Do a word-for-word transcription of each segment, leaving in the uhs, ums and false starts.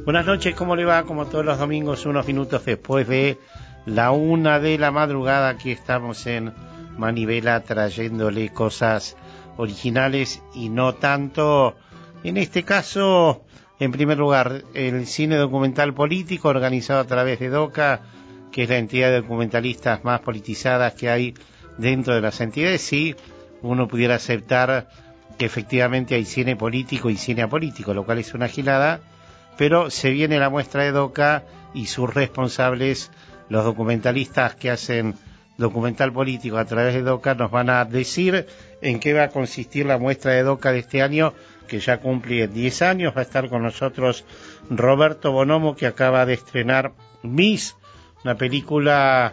Buenas noches, ¿cómo le va? Como todos los domingos, unos minutos después de la una de la madrugada, aquí estamos en Manivela trayéndole cosas originales y no tanto. En este caso, en primer lugar, el cine documental político organizado a través de DOCA, que es la entidad de documentalistas más politizadas que hay dentro de las entidades. Sí, uno pudiera aceptar que efectivamente hay cine político y cine apolítico, lo cual es una gilada, pero se viene la muestra de DOCA y sus responsables, los documentalistas que hacen documental político a través de DOCA, nos van a decir en qué va a consistir la muestra de DOCA de este año, que ya cumple diez años. Va a estar con nosotros Roberto Bonomo, que acaba de estrenar Miss, una película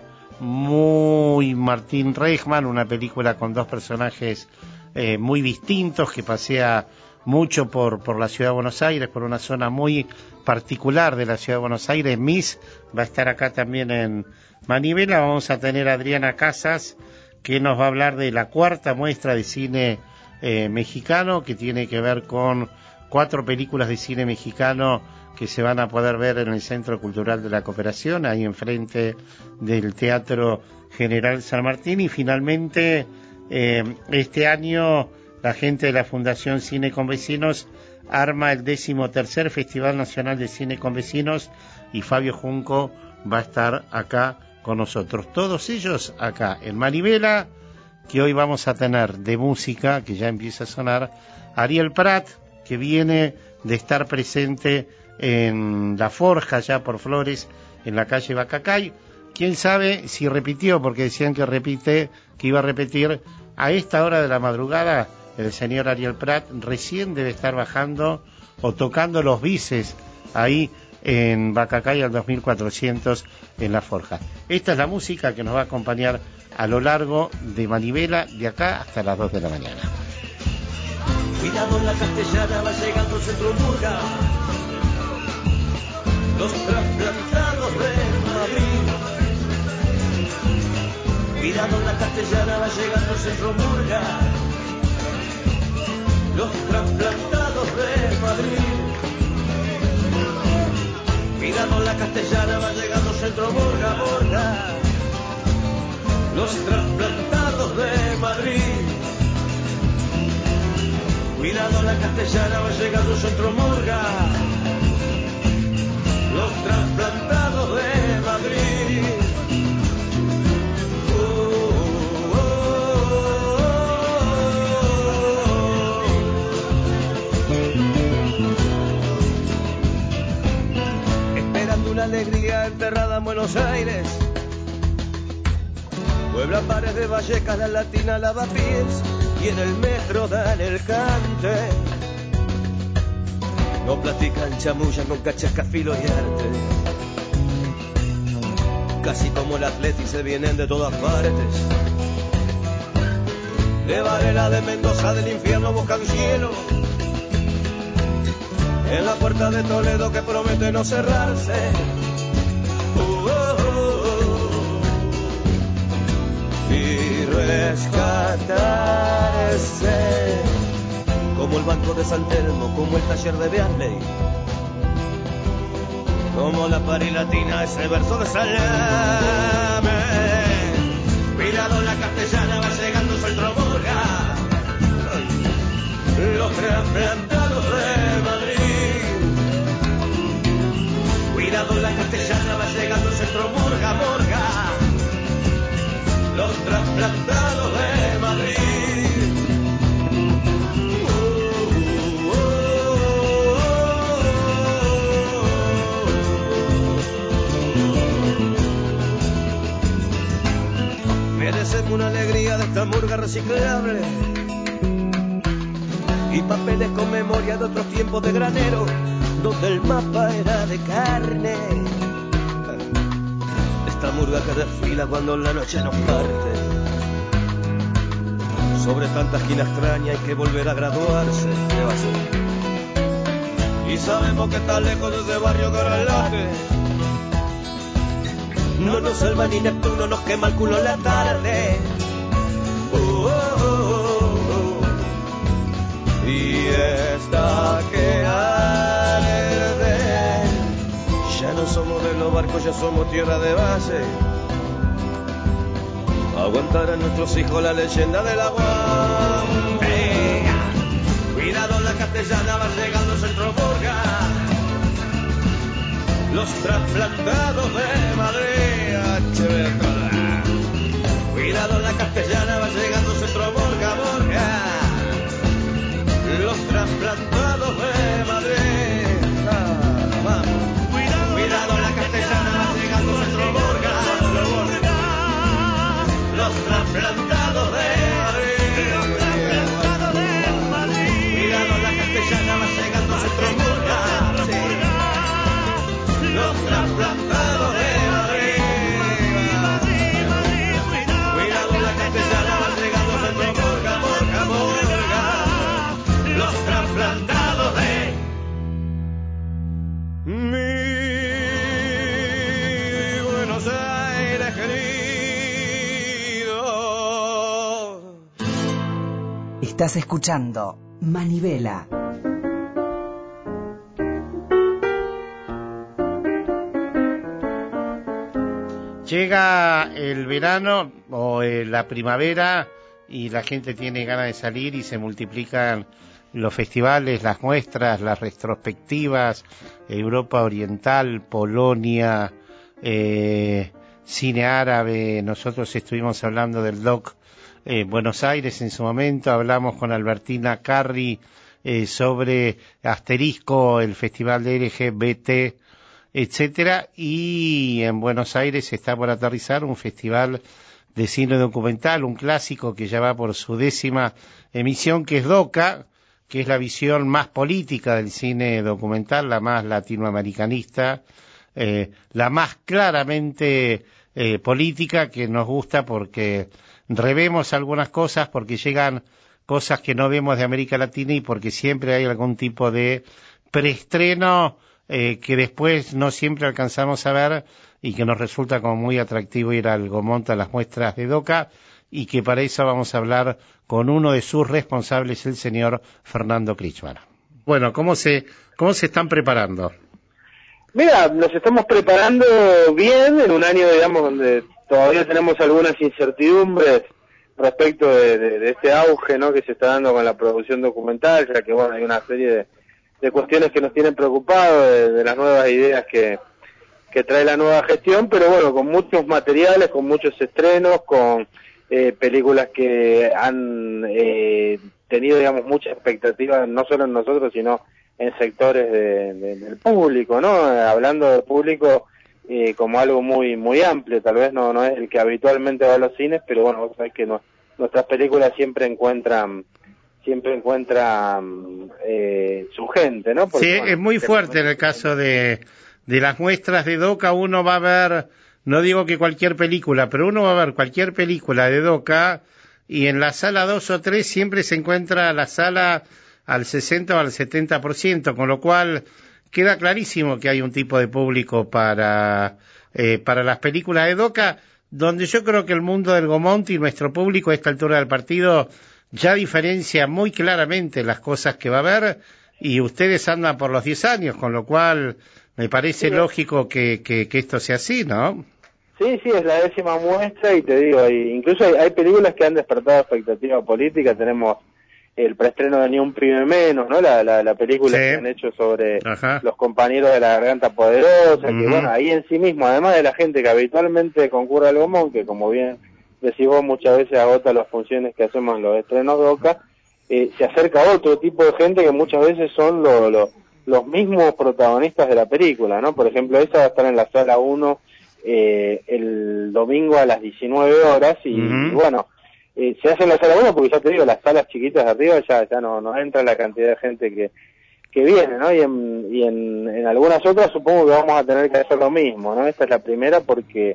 muy Martín Reichman, una película con dos personajes eh, muy distintos, que pasea mucho por, por la ciudad de Buenos Aires, por una zona muy particular de la ciudad de Buenos Aires. Miss va a estar acá también en Manivela. Vamos a tener a Adriana Casas, que nos va a hablar de la cuarta muestra de cine eh, mexicano, que tiene que ver con cuatro películas de cine mexicano que se van a poder ver en el Centro Cultural de la Cooperación, ahí enfrente del Teatro General San Martín. Y finalmente, eh, este año, la gente de la Fundación Cine con Vecinos arma el decimotercer Festival Nacional de Cine con Vecinos, y Fabio Junco va a estar acá con nosotros. Todos ellos acá en Manivela, que hoy vamos a tener de música, que ya empieza a sonar, Ariel Prat, que viene de estar presente en La Forja, ya por Flores, en la calle Bacacay. Quién sabe si repitió, porque decían que repite, que iba a repetir a esta hora de la madrugada. El señor Ariel Prat recién debe estar bajando o tocando los bises ahí en Bacacay al dos mil cuatrocientos en La Forja. Esta es la música que nos va a acompañar a lo largo de Manivela, de acá hasta las dos de la mañana. Cuidado, en la Castellana va llegando el Centro Murga, los trasplantados de Madrid. Cuidado, en la Castellana va llegando el Centro Murga, los trasplantados de Madrid. Cuidado, en la Castellana va llegando Centro Murga, Murga, los trasplantados de Madrid. Cuidado, en la Castellana va llegando Centro Murga, los trasplantados de Madrid. Una alegría enterrada en Buenos Aires, Puebla, Pares de Vallecas, la Latina, Lavapiés, y en el metro dan el cante. No platican, chamullan con cachasca, filo y arte. Casi como el Atleti se vienen de todas partes. De Varela, de Mendoza, del infierno buscan cielo. En la puerta de Toledo que promete no cerrarse. Uh, oh, oh, oh. Y rescatarse. Como el Banco de San Telmo, como el taller de Beasley, como la Parilatina, ese verso de Salame. Cuidado, en la Castellana va llegando Centro Murga, los trasplantados de Madrid. Cuidado, en la Castellana va llegando Centro Murga, Murga, los trasplantados de Madrid. Uh, uh, uh, uh. Merecen una alegría de esta murga reciclable y papeles con memoria de otros tiempos de granero, donde el mapa era de carne. Esta murga que desfila cuando la noche nos parte. Sobre tanta esquina extraña hay que volver a graduarse. ¿Qué va a ser? Y sabemos que está lejos desde barrio Garalate. No nos salva ni Neptuno, nos quema el culo en la tarde. Oh, oh, oh, oh. Y esta que arde No somos de los barcos, ya somos tierra de base. Aguantar a nuestros hijos la leyenda del agua. Hey, cuidado, la castellana va llegando Centro Murga. Los trasplantados de Madrid. H B toda. Cuidado, la castellana va llegando Centro Murga, Murga. Los trasplantados de Madrid. Ah, vamos. Cuidado, cuidado, la castellana va llegando Centro Murga. Los trasplantados de Madrid. Los trasplantados de Madrid. Cuidado, la castellana va llegando Centro Murga. Los trasplantados de Madrid. Cuidado, la castellana va llegando Centro Murga, Murga, Murga. Los trasplantados de mi Buenos Aires querido. Estás escuchando Manivela. Llega el verano o eh, la primavera y la gente tiene ganas de salir y se multiplican los festivales, las muestras, las retrospectivas, Europa Oriental, Polonia, eh, cine árabe. Nosotros estuvimos hablando del doc eh, Buenos Aires en su momento, hablamos con Albertina Carri eh, sobre Asterisco, el festival de L G B T, etcétera, y en Buenos Aires está por aterrizar un festival de cine documental, un clásico que ya va por su décima emisión, que es DOCA, que es la visión más política del cine documental, la más latinoamericanista, eh, la más claramente eh, política, que nos gusta porque revemos algunas cosas, porque llegan cosas que no vemos de América Latina y porque siempre hay algún tipo de preestreno Eh, que después no siempre alcanzamos a ver y que nos resulta como muy atractivo ir al Gaumont a las muestras de DOCA, y que para eso vamos a hablar con uno de sus responsables, el señor Fernando Krichmar. Bueno, ¿cómo se, cómo se están preparando? Mira, nos estamos preparando bien en un año, digamos, donde todavía tenemos algunas incertidumbres respecto de, de, de este auge, ¿no?, que se está dando con la producción documental, ya que, bueno, hay una serie de de cuestiones que nos tienen preocupados, de, de las nuevas ideas que, que trae la nueva gestión, pero bueno, con muchos materiales, con muchos estrenos, con eh, películas que han eh, tenido, digamos, mucha expectativa, no solo en nosotros, sino en sectores de, de, del público, ¿no? Hablando del público eh, como algo muy muy amplio, tal vez no no es el que habitualmente va a los cines, pero bueno, vos sabés que no, nuestras películas siempre encuentran siempre encuentra eh, su gente, ¿no? Porque, sí, bueno, es muy fuerte en el caso de, de las muestras de DOCA. Uno va a ver, no digo que cualquier película, pero uno va a ver cualquier película de DOCA y en la sala dos o tres siempre se encuentra la sala al sesenta o al setenta por ciento, con lo cual queda clarísimo que hay un tipo de público para, eh, para las películas de DOCA, donde yo creo que el mundo del Gaumont y nuestro público a esta altura del partido ya diferencia muy claramente las cosas que va a haber, y ustedes andan por los diez años, con lo cual me parece sí, lógico que, que, que esto sea así, ¿no? Sí, sí, es la décima muestra y te digo, hay, incluso hay, hay películas que han despertado expectativa política. Tenemos el preestreno de Ni un Prime Menos, ¿no? La, la, la película sí. que han hecho sobre Ajá. los compañeros de la Garganta Poderosa, uh-huh. que bueno, ahí en sí mismo, además de la gente que habitualmente concurre al Gaumont, que como bien decís vos, muchas veces agota las funciones que hacemos en los estrenos DOCA, eh, se acerca otro tipo de gente que muchas veces son lo, lo, los mismos protagonistas de la película, ¿no? Por ejemplo, esa va a estar en la sala uno eh, el domingo a las diecinueve horas y, uh-huh. y bueno, eh, se hace en la sala uno porque ya te digo, las salas chiquitas de arriba ya, ya no, no entra la cantidad de gente que, que viene, ¿no? Y, en, y en, en algunas otras supongo que vamos a tener que hacer lo mismo, ¿no? Esta es la primera porque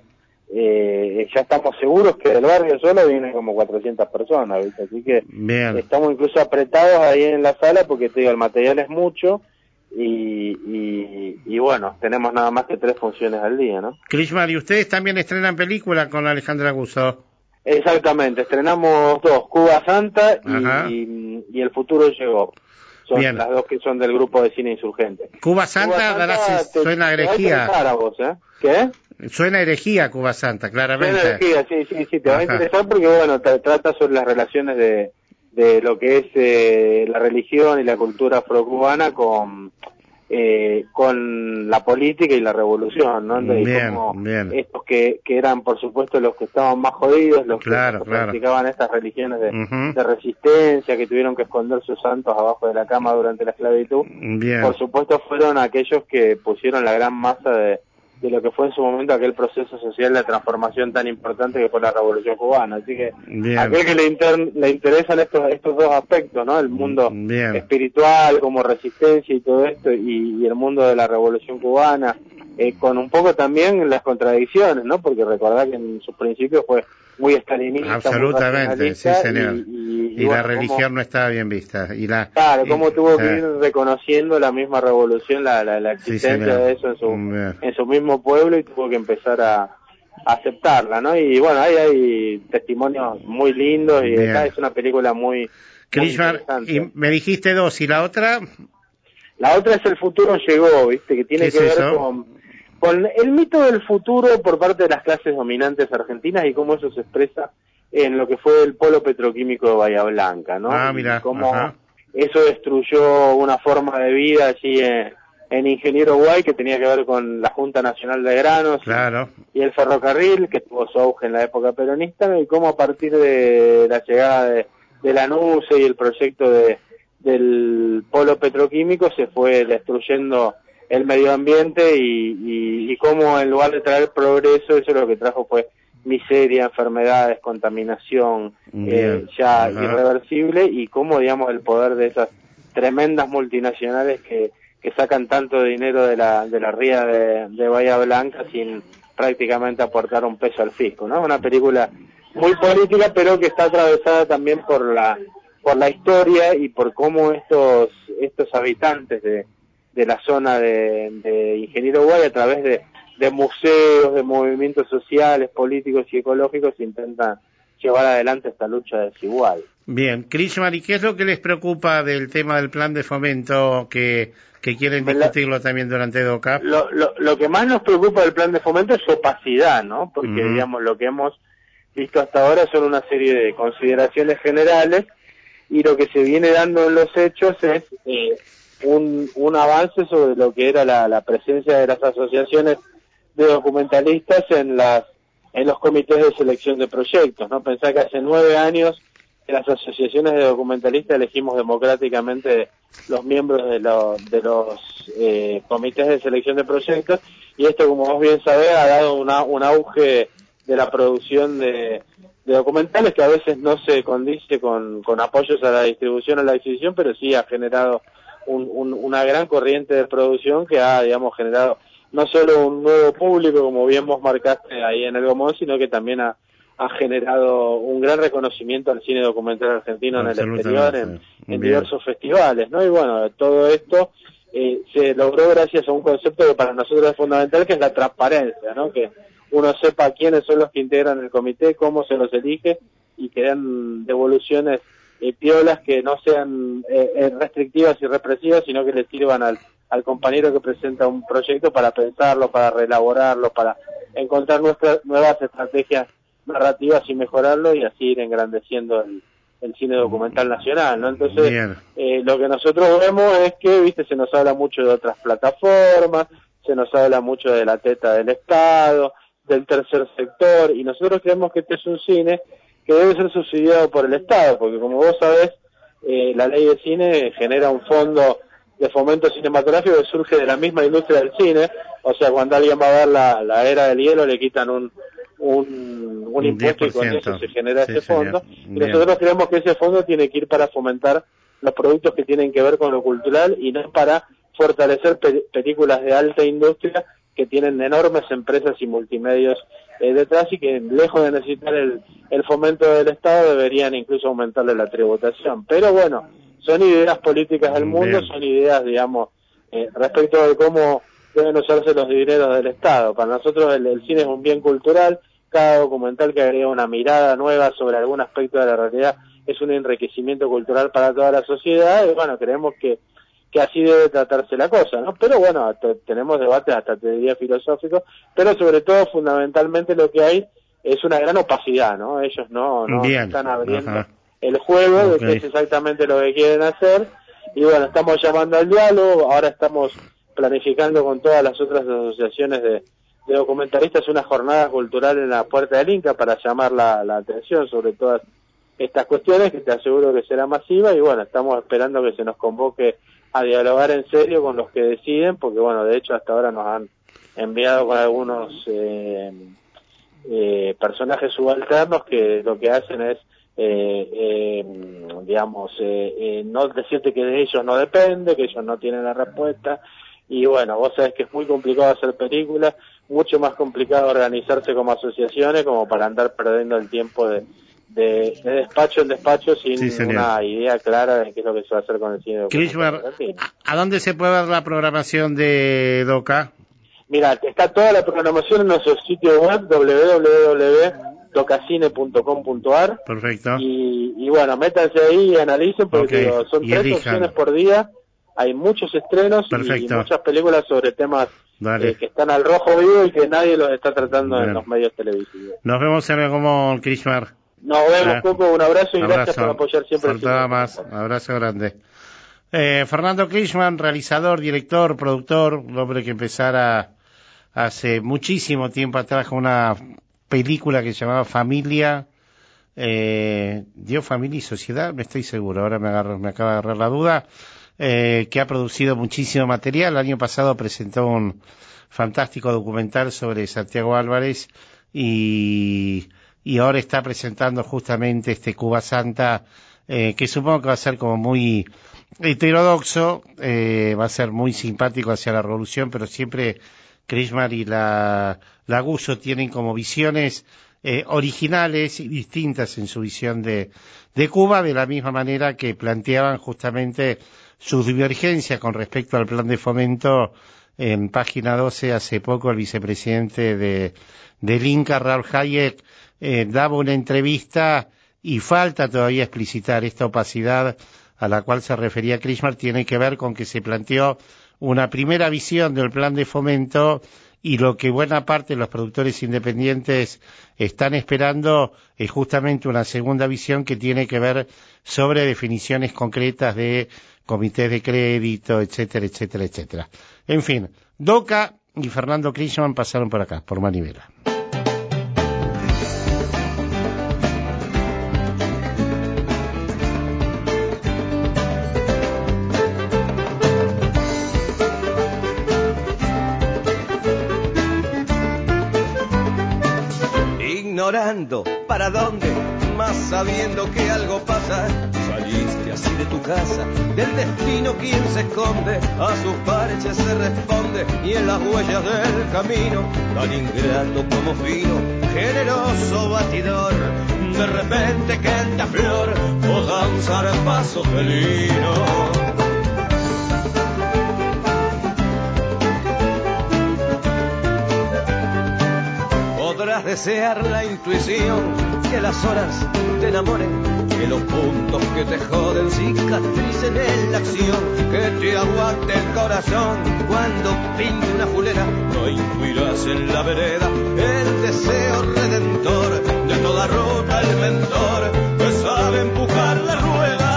Eh, ya estamos seguros que del barrio solo vienen como cuatrocientas personas, ¿viste? Así que Bien. estamos incluso apretados ahí en la sala porque te digo, el material es mucho y, y, y bueno, tenemos nada más que tres funciones al día, ¿no? Krichmar, ¿y ustedes también estrenan película con Alejandra Guzzo? Exactamente, estrenamos dos, Cuba Santa y, y, y El Futuro Llegó. son Bien. las dos que son del grupo de cine Insurgente. Cuba Santa, Cuba Santa darás, te, suena herejía. Te a vos, ¿eh? ¿Qué? Suena herejía Cuba Santa, claramente. Suena herejía, sí, sí, sí, te Ajá. va a interesar porque, bueno, te, trata sobre las relaciones de, de lo que es eh, la religión y la cultura afrocubana con... Eh, con la política y la revolución, ¿no? De bien, como bien. estos que, que eran, por supuesto, los que estaban más jodidos, los claro, que claro. practicaban estas religiones de, uh-huh. de resistencia, que tuvieron que esconder sus santos abajo de la cama durante la esclavitud. Bien. Por supuesto, fueron aquellos que pusieron la gran masa de, de lo que fue en su momento aquel proceso social de transformación tan importante que fue la Revolución Cubana. Así que Bien. aquel que le, inter, le interesan estos estos dos aspectos, ¿no? El mundo Bien. espiritual como resistencia y todo esto, y, y el mundo de la Revolución Cubana, eh, con un poco también las contradicciones, ¿no? Porque recordad que en sus principios fue muy estalinista, absolutamente, muy sí señor, y, y, y, y bueno, la religión cómo, no estaba bien vista, y la claro, cómo y, tuvo o sea, que ir reconociendo la misma revolución, la, la, la existencia sí, de eso en su, en su mismo pueblo, y tuvo que empezar a, a aceptarla, ¿no? Y bueno, ahí hay testimonios muy lindos, y acá es una película muy, muy interesante. Y me dijiste dos, ¿y la otra? La otra es El futuro llegó, ¿viste? Que tiene que ver eso? con con el mito del futuro por parte de las clases dominantes argentinas y cómo eso se expresa en lo que fue el polo petroquímico de Bahía Blanca, ¿no? Ah, mira, y cómo ajá. eso destruyó una forma de vida allí en, en Ingeniero Guay, que tenía que ver con la Junta Nacional de Granos, claro. y, y el ferrocarril, que tuvo su auge en la época peronista, y cómo a partir de la llegada de, de la NUCE y el proyecto de, del polo petroquímico se fue destruyendo el medio ambiente, y, y, y cómo en lugar de traer progreso, eso lo que trajo fue miseria, enfermedades, contaminación, eh, ya Ajá. irreversible, y cómo, digamos, el poder de esas tremendas multinacionales que, que sacan tanto dinero de la, de la ría de, de Bahía Blanca sin prácticamente aportar un peso al fisco, ¿no? Una película muy política, pero que está atravesada también por la, por la historia y por cómo estos, estos habitantes de de la zona de, de Ingeniero Guay, a través de, de museos, de movimientos sociales, políticos y ecológicos, intentan llevar adelante esta lucha desigual. Bien, Krishman, ¿y qué es lo que les preocupa del tema del plan de fomento que, que quieren discutirlo también durante DOCAP? Lo, lo, lo que más nos preocupa del plan de fomento es su opacidad, ¿no? Porque, uh-huh. digamos, lo que hemos visto hasta ahora son una serie de consideraciones generales, y lo que se viene dando en los hechos es eh, Un, un avance sobre lo que era la, la presencia de las asociaciones de documentalistas en las en los comités de selección de proyectos, ¿no? Pensá que hace nueve años que las asociaciones de documentalistas elegimos democráticamente los miembros de, lo, de los eh, comités de selección de proyectos, y esto, como vos bien sabés, ha dado una, un auge de la producción de, de documentales que a veces no se condice con, con apoyos a la distribución o la adquisición, pero sí ha generado Un, un, una gran corriente de producción que ha, digamos, generado no solo un nuevo público, como bien vos marcaste ahí en el Gomón, sino que también ha, ha generado un gran reconocimiento al cine documental argentino en el exterior, en, en diversos festivales, ¿no? Y bueno, todo esto eh, se logró gracias a un concepto que para nosotros es fundamental, que es la transparencia, ¿no? Que uno sepa quiénes son los que integran el comité, cómo se los elige, y que den devoluciones Eh, piolas que no sean eh, restrictivas y represivas, sino que le sirvan al, al compañero que presenta un proyecto para pensarlo, para reelaborarlo, para encontrar nuestras nuevas estrategias narrativas y mejorarlo, y así ir engrandeciendo el, el cine documental nacional, ¿no? Entonces, eh, lo que nosotros vemos es que, viste, se nos habla mucho de otras plataformas, se nos habla mucho de la teta del Estado, del tercer sector, y nosotros creemos que este es un cine que debe ser subsidiado por el Estado, porque como vos sabés, eh, la ley de cine genera un fondo de fomento cinematográfico que surge de la misma industria del cine, o sea, cuando alguien va a ver la, la era del hielo le quitan un, un, un impuesto y con eso se genera sí, ese fondo, y nosotros creemos que ese fondo tiene que ir para fomentar los productos que tienen que ver con lo cultural, y no para fortalecer pe- películas de alta industria que tienen enormes empresas y multimedios eh, detrás, y que lejos de necesitar el, el fomento del Estado deberían incluso aumentarle la tributación. Pero bueno, son ideas políticas del mundo, Bien. son ideas, digamos, eh, respecto de cómo deben usarse los dineros del Estado. Para nosotros el, el cine es un bien cultural, cada documental que agrega una mirada nueva sobre algún aspecto de la realidad es un enriquecimiento cultural para toda la sociedad, y bueno, creemos que que así debe tratarse la cosa, ¿no? Pero bueno, tenemos debates hasta te diría filosóficos, pero sobre todo fundamentalmente lo que hay es una gran opacidad, ¿no? Ellos no, no están abriendo Ajá. el juego okay. de qué es exactamente lo que quieren hacer, y bueno, estamos llamando al diálogo, ahora estamos planificando con todas las otras asociaciones de, de documentalistas una jornada cultural en la Puerta del Inca para llamar la, la atención sobre todas estas cuestiones, que te aseguro que será masiva, y bueno, estamos esperando que se nos convoque a dialogar en serio con los que deciden, porque bueno, de hecho hasta ahora nos han enviado con algunos eh, eh, personajes subalternos que lo que hacen es eh, eh, digamos eh, eh, no decirte que de ellos no depende, que ellos no tienen la respuesta, y bueno, vos sabés que es muy complicado hacer películas, mucho más complicado organizarse como asociaciones como para andar perdiendo el tiempo de De, de despacho en despacho sin sí, una idea clara de qué es lo que se va a hacer con el cine documental. ¿A dónde se puede ver la programación de DOCA? Mira, está toda la programación en nuestro sitio web doble u doble u doble u punto docacine punto com punto a r. Perfecto. Y, y bueno, métanse ahí y analicen, porque okay. digo, son y tres elijan. opciones por día, hay muchos estrenos Perfecto. y muchas películas sobre temas eh, que están al rojo vivo y que nadie los está tratando Bien. en los medios televisivos. Nos vemos en el como Krishmar. Nos vemos, Coco, un abrazo y abrazo. gracias por apoyar siempre. Faltaba más, abrazo grande. Eh, Fernando Krishman, realizador, director, productor, un hombre que empezara hace muchísimo tiempo atrás con una película que se llamaba Familia, eh, dio Familia y Sociedad, no estoy seguro, ahora me, agarro, me acaba de agarrar la duda, eh, que ha producido muchísimo material. El año pasado presentó un fantástico documental sobre Santiago Álvarez y... y ahora está presentando justamente este Cuba Santa, eh, que supongo que va a ser como muy heterodoxo, eh, va a ser muy simpático hacia la revolución, pero siempre Krishmar y la, la Guzzo tienen como visiones eh, originales y distintas en su visión de, de Cuba, de la misma manera que planteaban justamente sus divergencias con respecto al plan de fomento. En página doce, hace poco, el vicepresidente de, del Inca, Raúl Hayek, Eh, daba una entrevista, y falta todavía explicitar esta opacidad a la cual se refería Krishmar. Tiene que ver con que se planteó una primera visión del plan de fomento, y lo que buena parte de los productores independientes están esperando es justamente una segunda visión que tiene que ver sobre definiciones concretas de comités de crédito, etcétera, etcétera, etcétera. En fin, DOCA y Fernando Krishman pasaron por acá, por Manivela. Ignorando para dónde, más sabiendo que algo pasa, saliste así de tu casa, del destino quien se esconde, a sus parches se responde, y en las huellas del camino, tan ingrato como fino, generoso batidor, de repente canta flor, o da un zarpazo felino. Podrás desear la intuición, que las horas te enamoren, que los puntos que te joden cicatricen en la acción, que te aguante el corazón cuando pinte una fulera, no intuirás en la vereda el deseo redentor de toda ruta, el mentor que sabe empujar la rueda.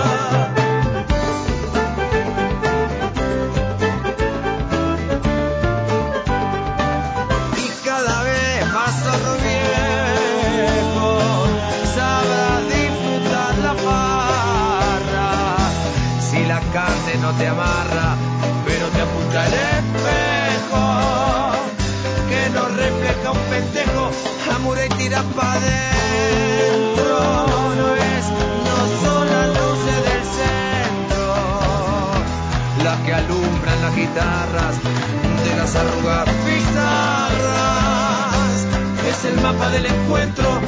No te amarra, pero te apunta el espejo que nos refleja un pendejo, amura y tira pa' dentro. No es, no son las luces del centro las que alumbran las guitarras de las arrugas pizarras, es el mapa del encuentro.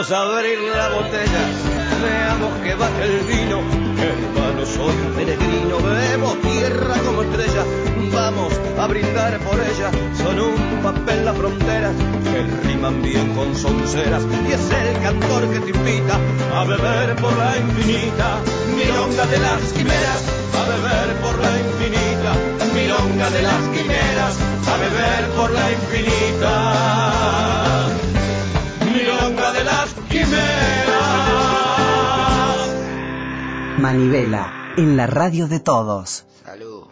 vamos a abrir la botella, veamos que bate el vino, hermano soy un peregrino, vemos tierra como estrella, vamos a brindar por ella, son un papel las fronteras, que riman bien con sonceras, y es el cantor que te invita a beber por la infinita, milonga de las quimeras, a beber por la infinita, milonga de las quimeras, a beber por la infinita, milonga de las quimeras. Manivela, en la radio de todos. Salud.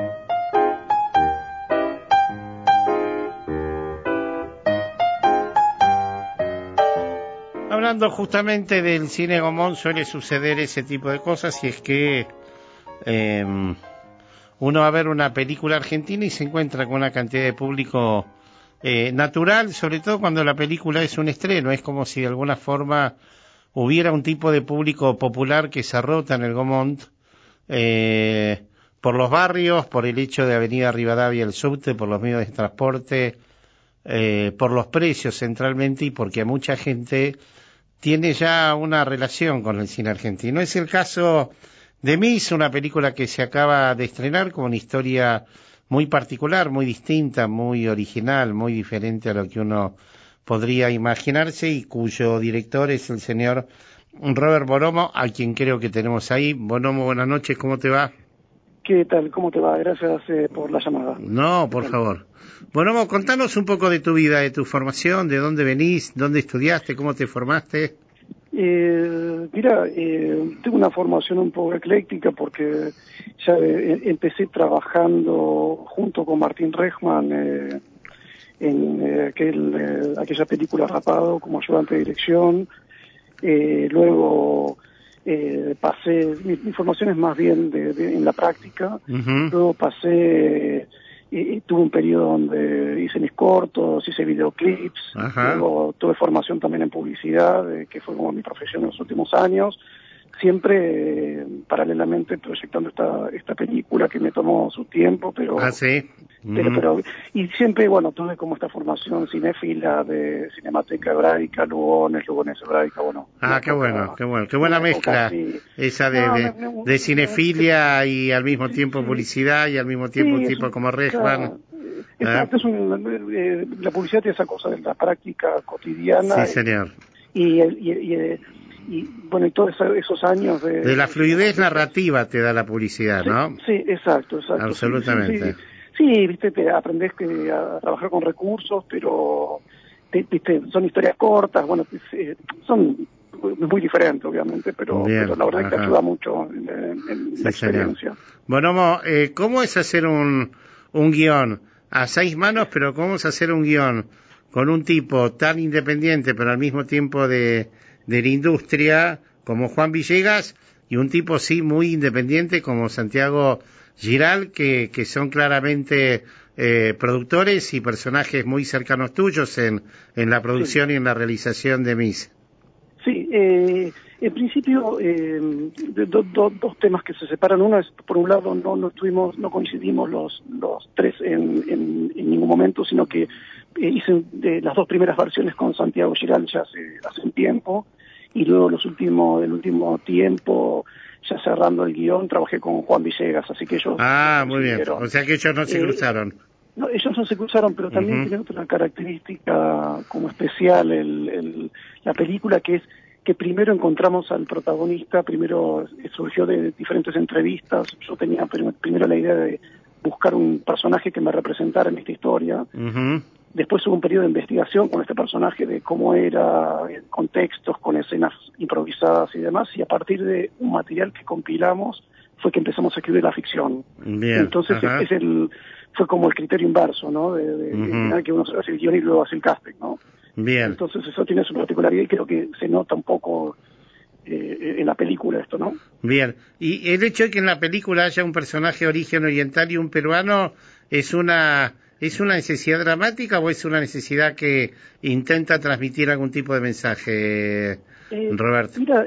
Hablando justamente del cine Gomón, suele suceder ese tipo de cosas, y es que eh, uno va a ver una película argentina y se encuentra con una cantidad de público eh, natural, sobre todo cuando la película es un estreno. Es como si de alguna forma hubiera un tipo de público popular que se arrota en el Gomont eh, por los barrios, por el hecho de Avenida Rivadavia, el subte, por los medios de transporte, eh, por los precios centralmente, y porque mucha gente tiene ya una relación con el cine argentino. Es el caso de Miss, una película que se acaba de estrenar con una historia muy particular, muy distinta, muy original, muy diferente a lo que uno podría imaginarse, y cuyo director es el señor Robert Bonomo, a quien creo que tenemos ahí. Bonomo, buenas noches, ¿cómo te va? ¿Qué tal? ¿Cómo te va? Gracias eh, por la llamada. No, por favor. Bonomo, contanos un poco de tu vida, de tu formación, de dónde venís, dónde estudiaste, cómo te formaste. Eh, mira, eh, tengo una formación un poco ecléctica porque ya eh, empecé trabajando junto con Martín Rechman eh, en eh, aquel, eh, aquella película Rapado como ayudante de dirección. Eh, luego eh, pasé, mi, mi formación es más bien de, de, en la práctica. Uh-huh. Luego pasé, eh, tuve un periodo donde hice mis cortos, hice videoclips. Uh-huh. Luego tuve formación también en publicidad, eh, que fue como mi profesión en los últimos años. Siempre eh, paralelamente proyectando esta esta película que me tomó su tiempo, pero ah, sí. Mm. pero, pero y siempre, bueno, tuve como esta formación cinéfila de Cinemateca Hebraica, Lugones, Lugones Hebraica, bueno. Ah, qué época, bueno, qué bueno, qué buena mezcla así, esa de, no, de, me, me, de cinefilia y al mismo tiempo sí, publicidad y al mismo tiempo sí, un tipo como Rechman. Exacto, ¿eh? Es un, eh, la publicidad tiene esa cosa de la práctica cotidiana. Sí, señor. Y, y, y, y y bueno, y todos esos años de... De la fluidez narrativa te da la publicidad, sí, ¿no? Sí, exacto, exacto. Absolutamente. Sí, sí, sí, viste, te aprendés que a trabajar con recursos, pero te, viste, son historias cortas, bueno, son muy diferentes, obviamente, pero, pero la verdad es que ayuda mucho en, en sí, la experiencia. Señor. Bueno, eh, ¿cómo es hacer un, un guión a seis manos, pero cómo es hacer un guión con un tipo tan independiente, pero al mismo tiempo de... de la industria como Juan Villegas, y un tipo sí muy independiente como Santiago Giral, que, que son claramente eh, productores y personajes muy cercanos tuyos en, en la producción sí. y en la realización de Miss? Sí, eh, en principio eh, do, do, dos temas que se separan. Uno es, por un lado, no no estuvimos, no coincidimos los los tres en, en, en ningún momento, sino que eh, hice de las dos primeras versiones con Santiago Giral ya hace, hace un tiempo, y luego los últimos, el último tiempo, ya cerrando el guión, trabajé con Juan Villegas, así que ellos... Ah, muy bien, o sea que ellos no se eh, cruzaron. No, ellos no se cruzaron, pero también uh-huh. tiene otra característica como especial el, el, la película, que es que primero encontramos al protagonista, primero surgió de diferentes entrevistas. Yo tenía primero la idea de buscar un personaje que me representara en esta historia. Uh-huh. Después hubo un periodo de investigación con este personaje de cómo era, contextos, con escenas improvisadas y demás, y a partir de un material que compilamos fue que empezamos a escribir la ficción. Bien, entonces es, es el fue como el criterio inverso, ¿no? De, de, uh-huh. de que uno hace el guión y luego hace el casting, ¿no? Bien. Entonces eso tiene su particularidad y creo que se nota un poco eh, en la película esto, ¿no? Bien. Y el hecho de que en la película haya un personaje de origen oriental y un peruano, ¿es una es una necesidad dramática o es una necesidad que intenta transmitir algún tipo de mensaje, eh, Roberto? Mira,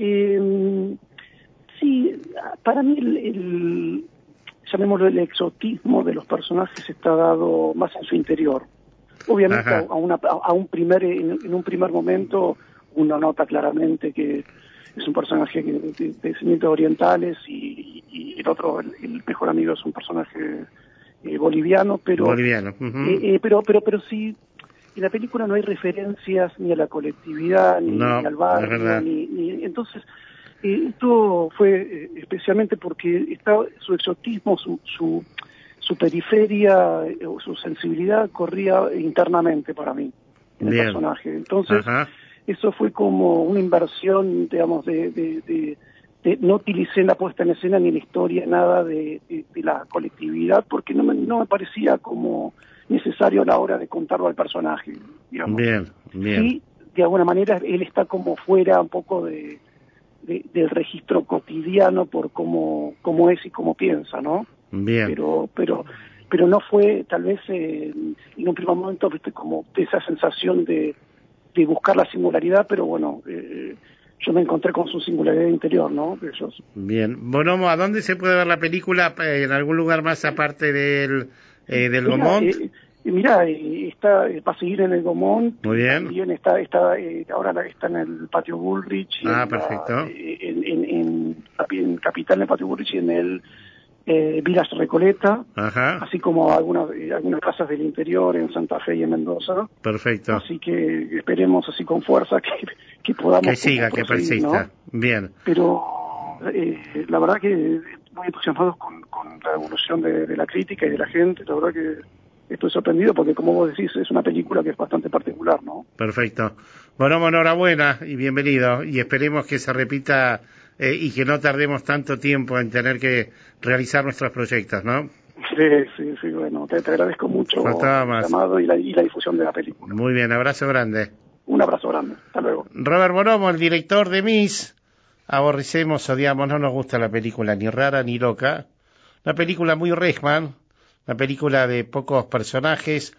eh, sí, para mí el, el llamémoslo el exotismo de los personajes está dado más en su interior. Obviamente a, una, a un primer en, en un primer momento uno nota claramente que es un personaje de, de, de descendientes orientales y, y el otro, el, el mejor amigo, es un personaje eh, boliviano, pero, boliviano. Uh-huh. eh, eh, pero, pero, pero sí, en la película no hay referencias ni a la colectividad, ni, no, ni al barrio, ni, ni, entonces, eh, esto fue eh, especialmente porque está su exotismo, su, su, su periferia, eh, su sensibilidad corría internamente para mí, en Bien. el personaje. Entonces, Ajá. Eso fue como una inversión, digamos, de, de, de, de no utilicé la puesta en escena ni la historia, nada de, de, de la colectividad, porque no me, no me parecía como necesario a la hora de contarlo al personaje, digamos. Bien, bien. Sí, de alguna manera él está como fuera un poco de, de del registro cotidiano por cómo, cómo es y cómo piensa, ¿no? Bien. Pero, pero, pero no fue, tal vez, eh, en un primer momento, viste, como esa sensación de de buscar la singularidad, pero bueno, eh, yo me encontré con su singularidad interior, ¿no? De ellos. Bien. Bonomo, ¿a dónde se puede ver la película? ¿En algún lugar más aparte del, eh, del Mira, Gomont? Eh, mira, eh, está, eh, va a seguir en el Gomont. Muy bien. También está, está eh, ahora está en el Patio Bullrich. Y ah, en perfecto. La, eh, en, en, en, en Capital, en el Patio Bullrich, y en el eh, Vilas Recoleta. Ajá. Así como algunas, eh, algunas casas del interior en Santa Fe y en Mendoza. Perfecto. Así que esperemos así con fuerza que, que podamos que siga, que proseguir, persista. ¿no? Bien. Pero eh, la verdad que muy entusiasmados con, con la evolución de, de la crítica y de la gente. La verdad que estoy sorprendido porque, como vos decís, es una película que es bastante particular, ¿no? Perfecto. Bueno, enhorabuena y bienvenido, y esperemos que se repita eh, y que no tardemos tanto tiempo en tener que realizar nuestros proyectos, ¿no? Sí, sí, sí, bueno, te, te agradezco mucho Faltaba el más. llamado y la, y la difusión de la película. Muy bien, abrazo grande. Un abrazo grande, hasta luego. Robert Bonomo, el director de Miss. Aborrecemos, odiamos, no nos gusta la película ni rara ni loca. Una película muy Reichman, una película de pocos personajes,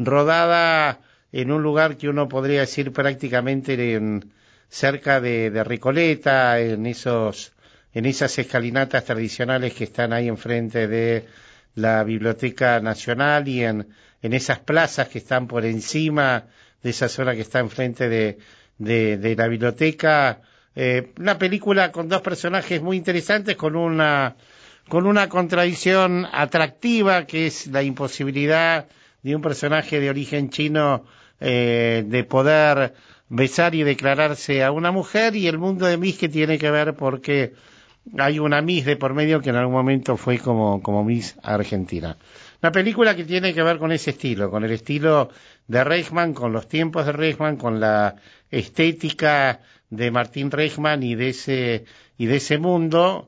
rodada en un lugar que uno podría decir prácticamente en, cerca de, de Recoleta, en esos, en esas escalinatas tradicionales que están ahí enfrente de la Biblioteca Nacional y en, en esas plazas que están por encima de esa zona que está enfrente de, de, de la biblioteca. Eh, una película con dos personajes muy interesantes, con una con una contradicción atractiva, que es la imposibilidad de un personaje de origen chino eh, de poder besar y declararse a una mujer, y el mundo de Miss, que tiene que ver porque hay una Miss de por medio que en algún momento fue como, como Miss Argentina. Una película que tiene que ver con ese estilo, con el estilo de Reichman, con los tiempos de Reichman, con la estética de Martín Reichman y de ese y de ese mundo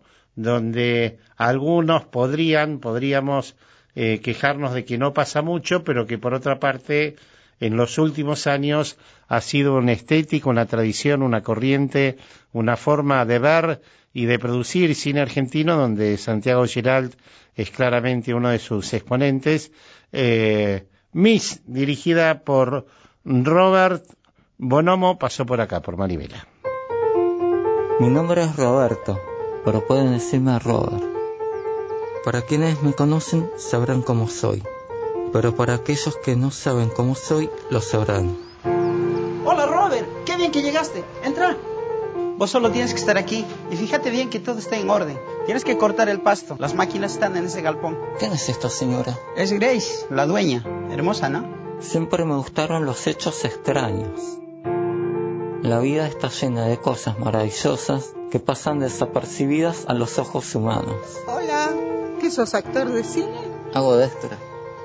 donde algunos podrían podríamos eh, quejarnos de que no pasa mucho, pero que por otra parte en los últimos años ha sido una estética, una tradición, una corriente, una forma de ver y de producir cine argentino, donde Santiago Giralt es claramente uno de sus exponentes. Eh, Miss, dirigida por Robert Bonomo, pasó por acá, por Manivela. Mi nombre es Roberto, pero pueden decirme Robert. Para quienes me conocen sabrán cómo soy, pero para aquellos que no saben cómo soy, lo sabrán. Hola Robert, qué bien que llegaste, entra. Vos solo tienes que estar aquí y fíjate bien que todo está en orden. Tienes que cortar el pasto, las máquinas están en ese galpón. ¿Quién es esta señora? Es Grace, la dueña. Hermosa, ¿no? Siempre me gustaron los hechos extraños. La vida está llena de cosas maravillosas que pasan desapercibidas a los ojos humanos. Hola, ¿qué sos, actor de cine? Hago de extra.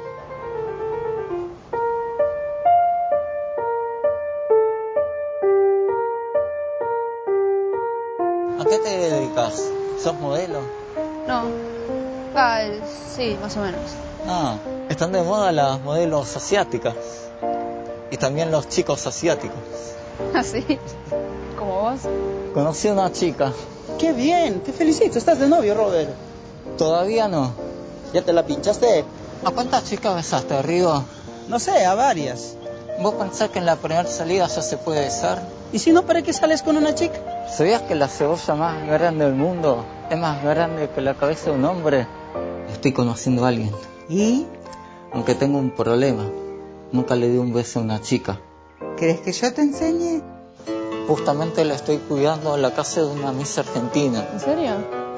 ¿A qué te dedicas? ¿Sos modelo? No. Ah, sí, más o menos. Ah, están de moda las modelos asiáticas. Y también los chicos asiáticos. ¿Ah, sí? ¿Como vos? Conocí a una chica. ¡Qué bien! Te felicito, estás de novio, Robert. Todavía no. ¿Ya te la pinchaste? ¿A cuántas chicas besaste, Rigo? No sé, a varias. ¿Vos pensás que en la primera salida ya se puede besar? ¿Y si no, para qué sales con una chica? ¿Sabías que la cebolla más grande del mundo es más grande que la cabeza de un hombre? Estoy conociendo a alguien. ¿Y? Aunque tengo un problema. Nunca le di un beso a una chica. ¿Querés que yo te enseñe? Justamente la estoy cuidando en la casa de una Miss Argentina. ¿En serio?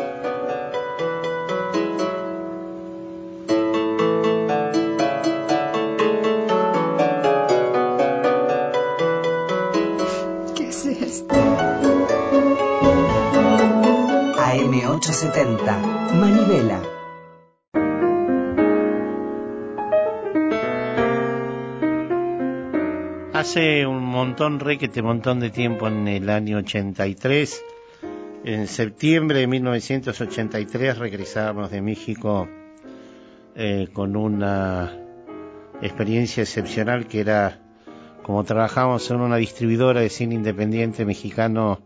¿Qué es esto? A M ochocientos setenta, Manivela. Hace un montón, requete montón de tiempo, en el año ochenta y tres, en septiembre de mil novecientos ochenta y tres, regresábamos de México eh, con una experiencia excepcional que era, como trabajábamos en una distribuidora de cine independiente mexicano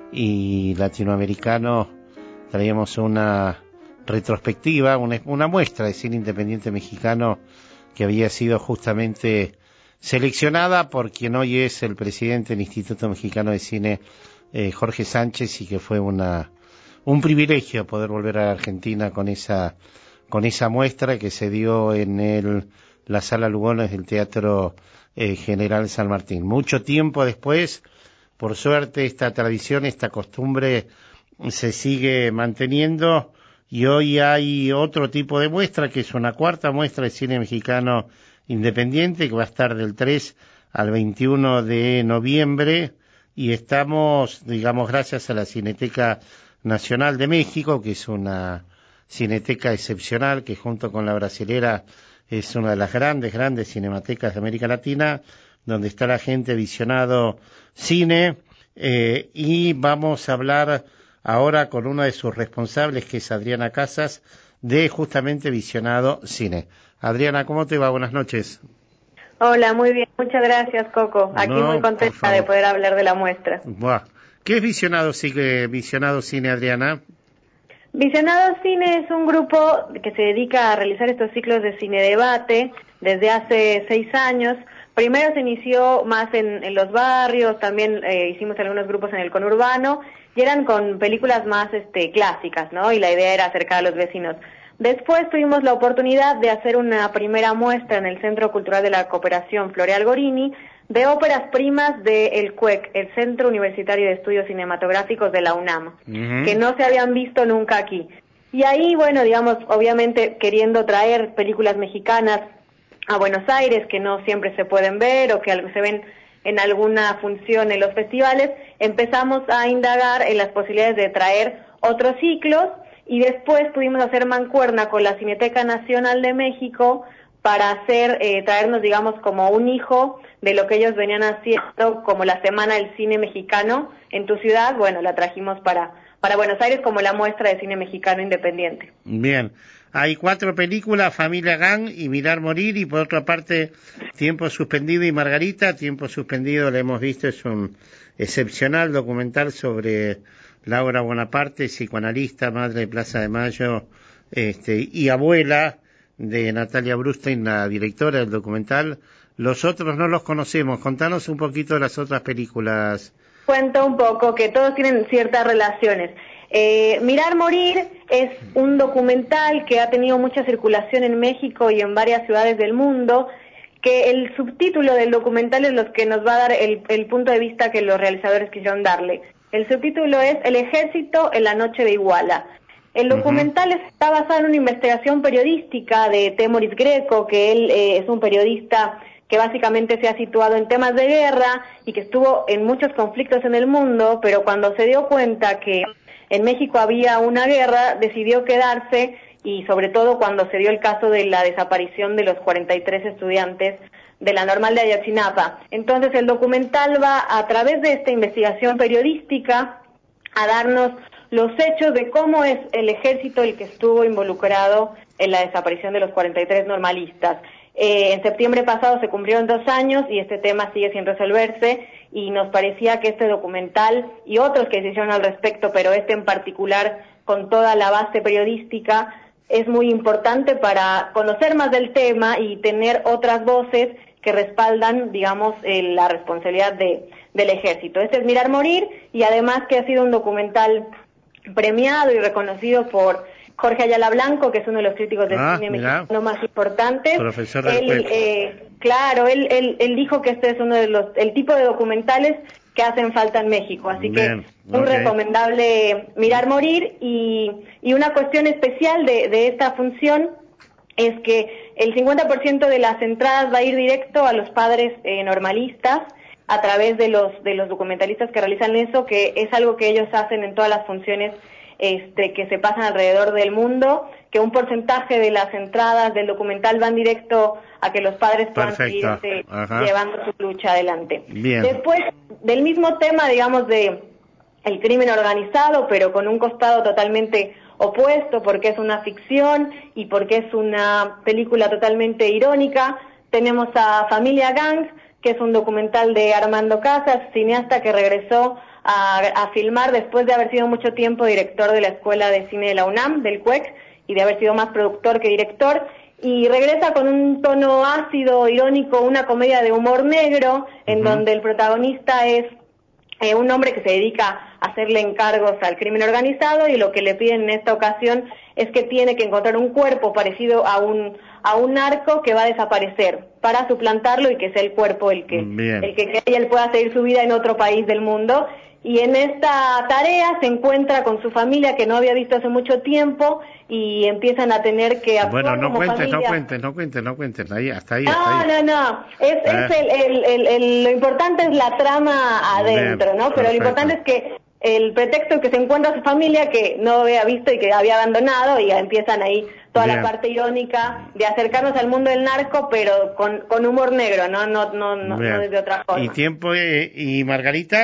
y latinoamericano, traíamos una retrospectiva, una, una muestra de cine independiente mexicano que había sido justamente seleccionada por quien hoy es el presidente del Instituto Mexicano de Cine, eh, Jorge Sánchez, y que fue una un privilegio poder volver a la Argentina con esa con esa muestra que se dio en el la Sala Lugones del Teatro eh, General San Martín. Mucho tiempo después, por suerte, esta tradición, esta costumbre se sigue manteniendo, y hoy hay otro tipo de muestra, que es una cuarta muestra de cine mexicano independiente, que va a estar del tres al veintiuno de noviembre, y estamos, digamos, gracias a la Cineteca Nacional de México, que es una cineteca excepcional, que junto con la brasilera es una de las grandes, grandes cinematecas de América Latina, donde está la gente Visionado Cine, eh, y vamos a hablar ahora con una de sus responsables, que es Adriana Casas, de justamente Visionado Cine. Adriana, ¿cómo te va? Buenas noches. Hola, muy bien. Muchas gracias, Coco. Aquí no, muy contenta de poder hablar de la muestra. Buah. ¿Qué es Visionado Cine, Visionado Cine, Adriana? Visionado Cine es un grupo que se dedica a realizar estos ciclos de cine debate desde hace seis años. Primero se inició más en, en los barrios, también eh, hicimos algunos grupos en el conurbano, y eran con películas más este, clásicas, ¿no? Y la idea era acercar a los vecinos. Después tuvimos la oportunidad de hacer una primera muestra en el Centro Cultural de la Cooperación Floreal Gorini de óperas primas del C U E C, el Centro Universitario de Estudios Cinematográficos de la UNAM, uh-huh. que no se habían visto nunca aquí. Y ahí, bueno, digamos, obviamente queriendo traer películas mexicanas a Buenos Aires, que no siempre se pueden ver o que se ven en alguna función en los festivales, empezamos a indagar en las posibilidades de traer otros ciclos, y después pudimos hacer mancuerna con la Cineteca Nacional de México para hacer, eh, traernos, digamos, como un hijo de lo que ellos venían haciendo, como la Semana del Cine Mexicano en tu ciudad. Bueno, la trajimos para, para Buenos Aires como la muestra de cine mexicano independiente. Bien, hay cuatro películas, Familia Gang y Mirar Morir, y por otra parte, Tiempo Suspendido y Margarita. Tiempo Suspendido, lo hemos visto, es un excepcional documental sobre Laura Bonaparte, psicoanalista, madre de Plaza de Mayo, este, y abuela de Natalia Brustein, la directora del documental. Los otros no los conocemos. Contanos un poquito de las otras películas. Cuento un poco, que todos tienen ciertas relaciones. Eh, Mirar Morir es un documental que ha tenido mucha circulación en México y en varias ciudades del mundo, que el subtítulo del documental es lo que nos va a dar el, el punto de vista que los realizadores quisieron darle. El subtítulo es El Ejército en la Noche de Iguala. El documental uh-huh. está basado en una investigación periodística de Temoris Greco, que él eh, es un periodista que básicamente se ha situado en temas de guerra y que estuvo en muchos conflictos en el mundo, pero cuando se dio cuenta que en México había una guerra, decidió quedarse, y sobre todo cuando se dio el caso de la desaparición de los cuarenta y tres estudiantes de la Normal de Ayotzinapa. Entonces el documental va, a través de esta investigación periodística, a darnos los hechos de cómo es el ejército el que estuvo involucrado en la desaparición de los cuarenta y tres normalistas. Eh, en septiembre pasado se cumplieron dos años y este tema sigue sin resolverse, y nos parecía que este documental y otros que se hicieron al respecto, pero este en particular con toda la base periodística, es muy importante para conocer más del tema y tener otras voces que respaldan, digamos, eh, la responsabilidad de, del ejército. Este es Mirar Morir, y además que ha sido un documental premiado y reconocido por Jorge Ayala Blanco, que es uno de los críticos de ah, cine mirá. mexicano más importantes. Profesor él, eh, claro, él, él, él dijo que este es uno de los, el tipo de documentales que hacen falta en México. Así Bien, que muy okay. recomendable Mirar Morir. Y, y una cuestión especial de, de esta función es que el cincuenta por ciento de las entradas va a ir directo a los padres eh, normalistas a través de los de los documentalistas que realizan eso, que es algo que ellos hacen en todas las funciones este, que se pasan alrededor del mundo, que un porcentaje de las entradas del documental van directo a que los padres puedan seguir este, llevando su lucha adelante. Bien. Después, del mismo tema, digamos, de el crimen organizado, pero con un costado totalmente opuesto, porque es una ficción y porque es una película totalmente irónica, tenemos a Familia Gang, que es un documental de Armando Casas, cineasta que regresó a, a filmar después de haber sido mucho tiempo director de la Escuela de Cine de la UNAM, del C U E C, y de haber sido más productor que director, y regresa con un tono ácido, irónico, una comedia de humor negro, en uh-huh. donde el protagonista es eh, un hombre que se dedica a hacerle encargos al crimen organizado, y lo que le piden en esta ocasión es que tiene que encontrar un cuerpo parecido a un a un narco que va a desaparecer para suplantarlo y que sea el cuerpo el que Bien. el que él pueda seguir su vida en otro país del mundo. Y en esta tarea se encuentra con su familia que no había visto hace mucho tiempo y empiezan a tener que actuar bueno, no como cuentes, familia. no cuentes, no cuentes, no cuentes, ahí, hasta ahí, No, hasta ahí. no, no, es, eh. es el, el, el, el, lo importante es la trama adentro, Bien, ¿no? Pero perfecto. lo importante es que el pretexto es que se encuentra su familia que no había visto y que había abandonado, y ya empiezan ahí toda Bien. la parte irónica de acercarnos al mundo del narco, pero con, con humor negro, ¿no? No, no, no, no desde otra forma. ¿Y tiempo eh, y Margarita?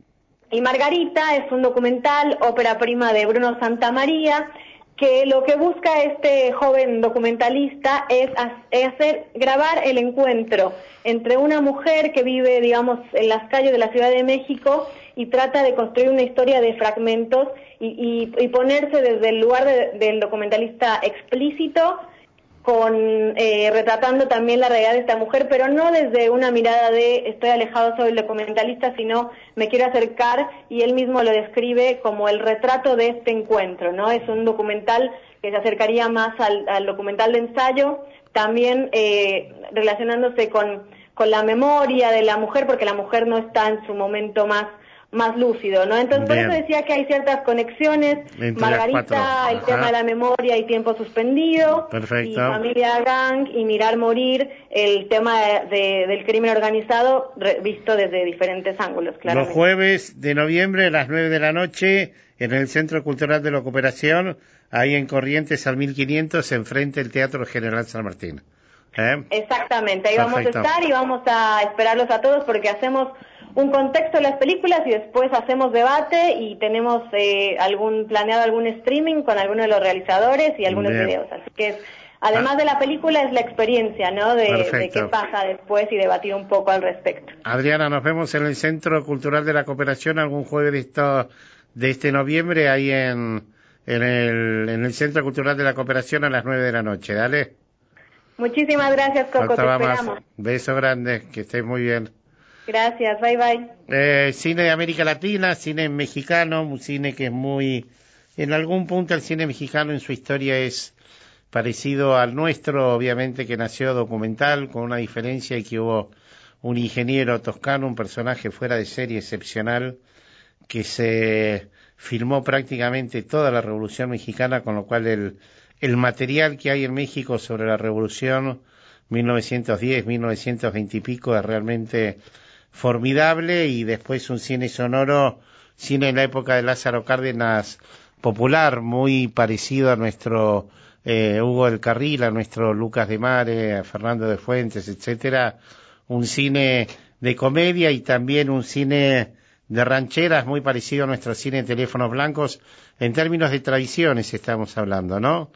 Y Margarita es un documental, ópera prima de Bruno Santamaría, que lo que busca este joven documentalista es hacer, grabar el encuentro entre una mujer que vive, digamos, en las calles de la Ciudad de México y trata de construir una historia de fragmentos y, y, y ponerse desde el lugar de, del documentalista explícito, con eh, retratando también la realidad de esta mujer, pero no desde una mirada de estoy alejado, soy el documentalista, sino me quiero acercar, y él mismo lo describe como el retrato de este encuentro, ¿no? Es un documental que se acercaría más al, al documental de ensayo, también eh, relacionándose con, con la memoria de la mujer, porque la mujer no está en su momento más más lúcido, ¿no? Entonces, Bien. por eso decía que hay ciertas conexiones. Entre Margarita, el tema de la memoria y tiempo suspendido. Perfecto. Y Familia Gang y Mirar Morir, el tema de, de, del crimen organizado re, visto desde diferentes ángulos, claramente. Los jueves de noviembre a las nueve de la noche en el Centro Cultural de la Cooperación, ahí en Corrientes al mil quinientos, enfrente del Teatro General San Martín. ¿Eh? Exactamente, ahí Perfecto. vamos a estar y vamos a esperarlos a todos porque hacemos un contexto de las películas y después hacemos debate y tenemos eh, algún planeado algún streaming con algunos de los realizadores y algunos Bien. videos. Así que es, además ah. de la película es la experiencia, ¿no? De, de qué pasa después y debatir un poco al respecto. Adriana, nos vemos en el Centro Cultural de la Cooperación algún jueves de, esto, de este noviembre ahí en, en, el, en el Centro Cultural de la Cooperación a las nueve de la noche. Dale. Muchísimas gracias, Coco. Faltaba te esperamos. Más. Beso grande, que estés muy bien. Gracias, bye bye. Eh, cine de América Latina, cine mexicano, un cine que es muy... En algún punto el cine mexicano en su historia es parecido al nuestro, obviamente que nació documental, con una diferencia y que hubo un ingeniero toscano, un personaje fuera de serie excepcional, que se filmó prácticamente toda la Revolución Mexicana, con lo cual el, el material que hay en México sobre la Revolución mil novecientos diez, mil novecientos veinte y pico es realmente formidable, y después un cine sonoro, cine en la época de Lázaro Cárdenas popular, muy parecido a nuestro eh, Hugo del Carril, a nuestro Lucas de Mare, a Fernando de Fuentes, etcétera, un cine de comedia y también un cine de rancheras muy parecido a nuestro cine de Teléfonos Blancos, en términos de tradiciones estamos hablando, ¿no?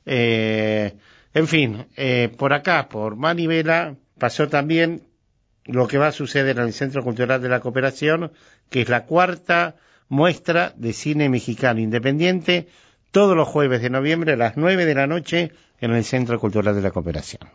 Eh, en fin, eh, por acá, por Manivela, pasó también lo que va a suceder en el Centro Cultural de la Cooperación, que es la cuarta muestra de cine mexicano independiente, todos los jueves de noviembre a las nueve de la noche en el Centro Cultural de la Cooperación.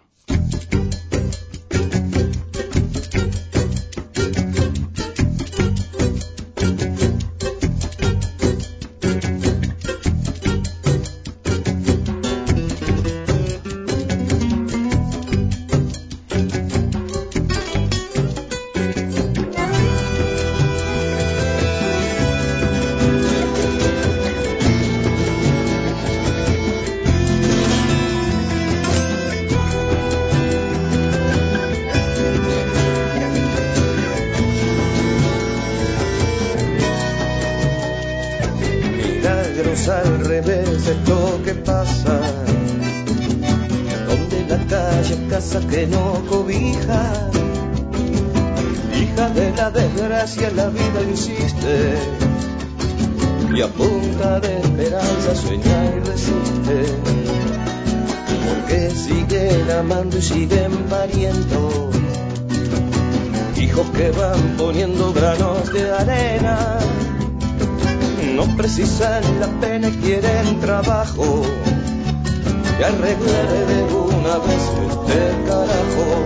casa que no cobija. Hija de la desgracia, la vida insiste, y a punta de esperanza sueña y resiste, porque siguen amando y siguen pariendo hijos que van poniendo granos de arena. No precisan la pena y quieren trabajo, y arreglar de una vez este carajo.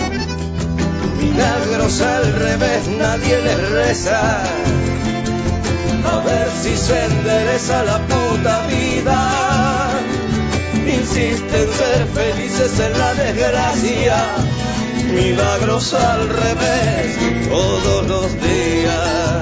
Milagros al revés nadie les reza, a ver si se endereza la puta vida. Insisten ser felices en la desgracia, milagros al revés todos los días.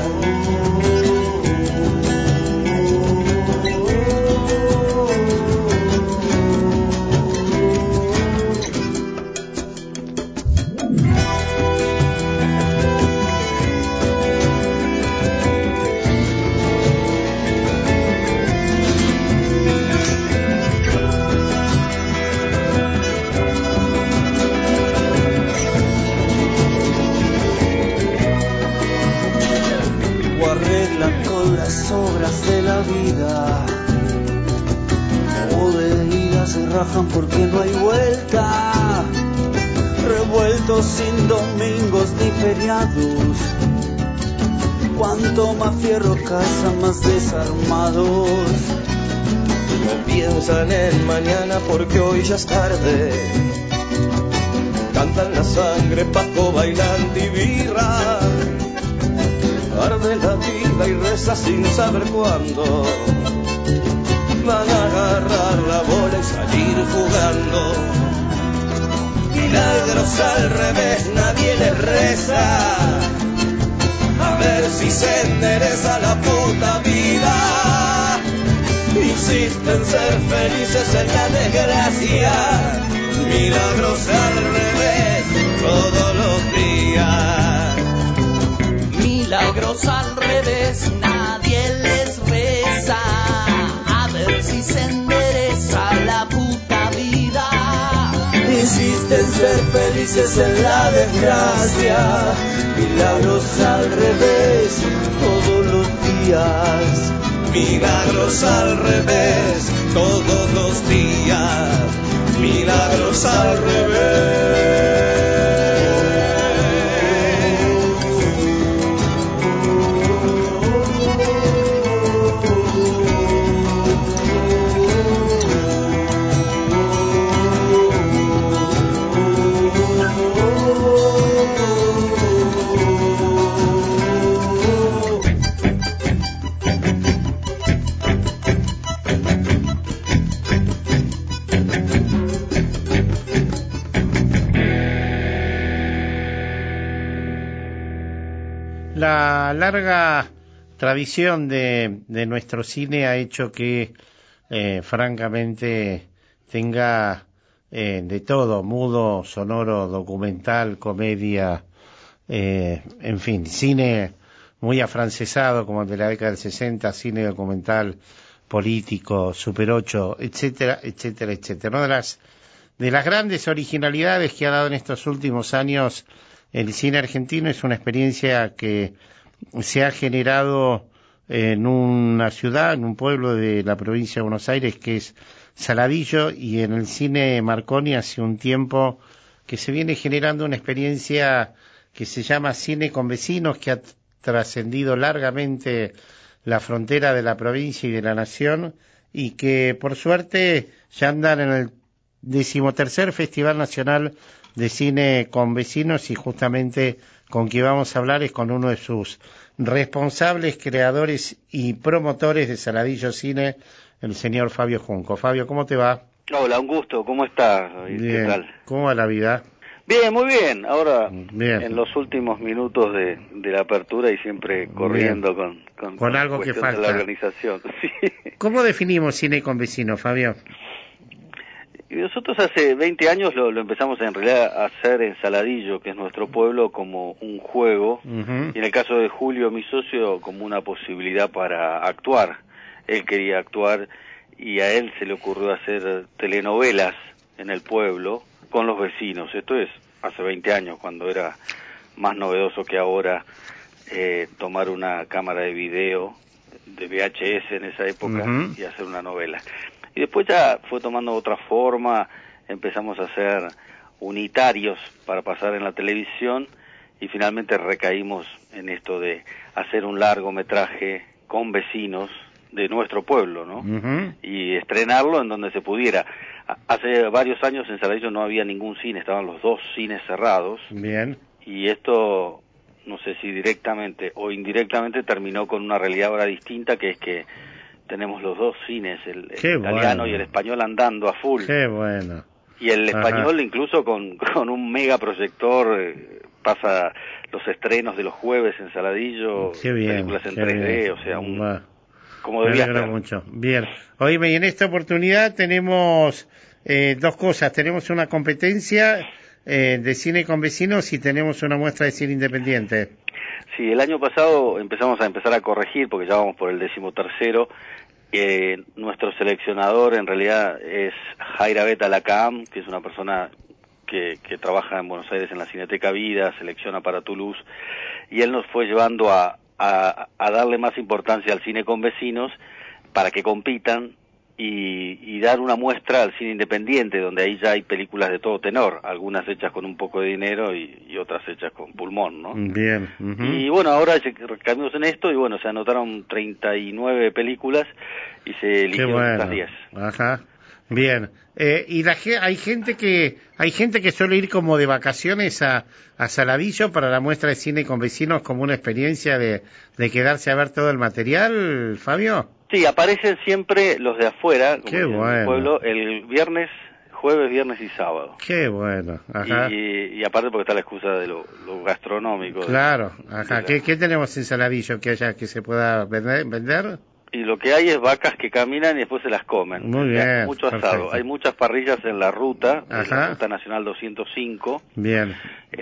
Las obras de la vida, bodegas se rajan porque no hay vuelta, revueltos sin domingos ni feriados. Cuanto más fierro caza, más desarmados. No piensan en mañana porque hoy ya es tarde. Cantan la sangre, Paco bailando y birra. Arde la vida y reza sin saber cuándo van a agarrar la bola y salir jugando. Milagros al revés nadie les reza, a ver si se endereza la puta vida. Insisten ser felices en la desgracia, milagros al revés todos los días. Milagros al revés, nadie les reza, a ver si se endereza la puta vida. Insisten ser felices en la desgracia, milagros al revés todos los días. Milagros al revés todos los días, milagros al revés. La larga tradición de, de nuestro cine ha hecho que, eh, francamente, tenga eh, de todo, mudo, sonoro, documental, comedia, eh, en fin, cine muy afrancesado como el de la década del sesenta, cine documental, político, Super ocho, etcétera, etcétera, etcétera. Una de las, de las grandes originalidades que ha dado en estos últimos años el cine argentino es una experiencia que se ha generado en una ciudad, en un pueblo de la provincia de Buenos Aires, que es Saladillo, y en el cine Marconi hace un tiempo que se viene generando una experiencia que se llama Cine con Vecinos, que ha trascendido largamente la frontera de la provincia y de la nación, y que por suerte ya andan en el decimotercer Festival Nacional de Cine con Vecinos, y justamente con quien vamos a hablar es con uno de sus responsables, creadores y promotores de Saladillo Cine, el señor Fabio Junco. Fabio, ¿cómo te va? Hola, un gusto, ¿cómo estás? Bien. ¿Qué tal? ¿Cómo va la vida? Bien, muy bien. Ahora, bien. En los últimos minutos de, de la apertura y siempre corriendo con, con, con, con algo que falta. De la organización. Sí. ¿Cómo definimos Cine con Vecinos, Fabio? Y nosotros hace veinte años lo, lo empezamos en realidad a hacer en Saladillo, que es nuestro pueblo, como un juego, uh-huh. Y en el caso de Julio, mi socio, como una posibilidad para actuar. Él quería actuar y a él se le ocurrió hacer telenovelas en el pueblo, con los vecinos. Esto es hace veinte años, cuando era más novedoso que ahora eh, tomar una cámara de video de V H S en esa época uh-huh. y hacer una novela. Y después ya fue tomando otra forma, empezamos a hacer unitarios para pasar en la televisión y finalmente recaímos en esto de hacer un largometraje con vecinos de nuestro pueblo, ¿no? Uh-huh. Y estrenarlo en donde se pudiera. Hace varios años en Saladillo no había ningún cine, estaban los dos cines cerrados. Bien. Y esto, no sé si directamente o indirectamente, terminó con una realidad ahora distinta, que es que tenemos los dos cines, el, el italiano bueno. y el español andando a full. Qué bueno. Y el español, ajá, incluso con, con un mega proyector, eh, pasa los estrenos de los jueves en Saladillo, qué bien, películas en qué tres D, bien. O sea, un, Va. como debía Me ser. mucho. Bien. Oíme, y en esta oportunidad tenemos eh, dos cosas. Tenemos una competencia eh, de cine con vecinos y tenemos una muestra de cine independiente. Sí, el año pasado empezamos a empezar a corregir, porque ya vamos por el decimotercero. Eh, nuestro seleccionador en realidad es Jaira Beta Lacam, que es una persona que, que trabaja en Buenos Aires en la Cineteca Vida, selecciona para Toulouse, y él nos fue llevando a, a, a darle más importancia al cine con vecinos para que compitan y, y dar una muestra al cine independiente, donde ahí ya hay películas de todo tenor, algunas hechas con un poco de dinero y, y otras hechas con pulmón, ¿no? Bien. Uh-huh. Y bueno, ahora cambiamos en esto y bueno, se anotaron treinta y nueve películas y se eligieron bueno. las diez. Ajá. Bien. Eh, y la, hay gente que hay gente que suele ir como de vacaciones a, a Saladillo para la muestra de cine con vecinos, como una experiencia de, de quedarse a ver todo el material, Fabio. Sí, aparecen siempre los de afuera, como Qué bueno. en el pueblo, el viernes, jueves, viernes y sábado. Qué bueno. Ajá. Y, y aparte porque está la excusa de lo, lo gastronómico. Claro. Ajá. ¿Qué, ¿Qué tenemos en Saladillo que haya que se pueda vender? vender? Y lo que hay es vacas que caminan y después se las comen. Muy bien. Hay mucho asado. Perfecto. Hay muchas parrillas en la ruta, en Ajá. la ruta nacional doscientos cinco. Bien.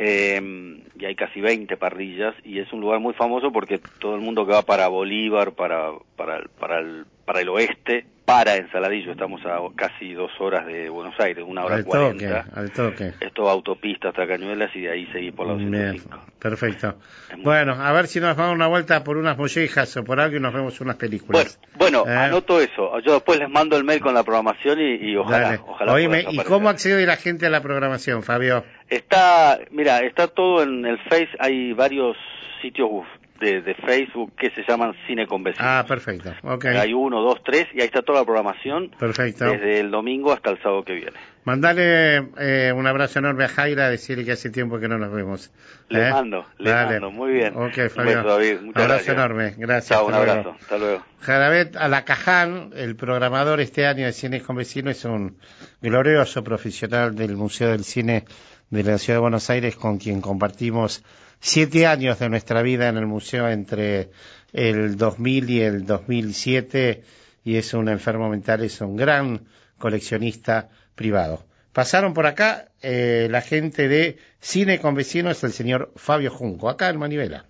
Eh, y hay casi veinte parrillas y es un lugar muy famoso porque todo el mundo que va para Bolívar, para para para el, para el oeste, para en Saladillo. Estamos a casi dos horas de Buenos Aires, una hora al cuarenta. Toque, al toque. Esto autopista hasta Cañuelas y de ahí seguir por la doscientos cinco. Bien, perfecto. Bueno, a ver si nos vamos una vuelta por unas mollejas o por algo y nos vemos unas películas. Bueno, bueno ¿Eh? anoto eso. Yo después les mando el mail con la programación y, y ojalá, Dale. ojalá. Oíme, ¿y cómo accede la gente a la programación, Fabio? Está, mira, está todo en el Face. Hay varios sitios de, de Facebook que se llaman Cine con Vecinos. Ah, perfecto. Okay. Hay uno, dos, tres y ahí está toda la programación. Perfecto. Desde el domingo hasta el sábado que viene. Mandale eh, un abrazo enorme a Jaira, decirle que hace tiempo que no nos vemos. Le ¿Eh? mando, le Dale. mando, muy bien. Ok, Fabio. Un beso, David. Muchas abrazo gracias. enorme, gracias. Chao, un hasta abrazo, luego. hasta luego. Jarabet Alacaján, el programador este año de Cines con Vecinos, es un glorioso profesional del Museo del Cine de la Ciudad de Buenos Aires, con quien compartimos siete años de nuestra vida en el museo entre el dos mil y el dos mil siete, y es un enfermo mental, es un gran coleccionista privado. Pasaron por acá eh, la gente de Cine con Vecinos, el señor Fabio Junco, acá en Manivela.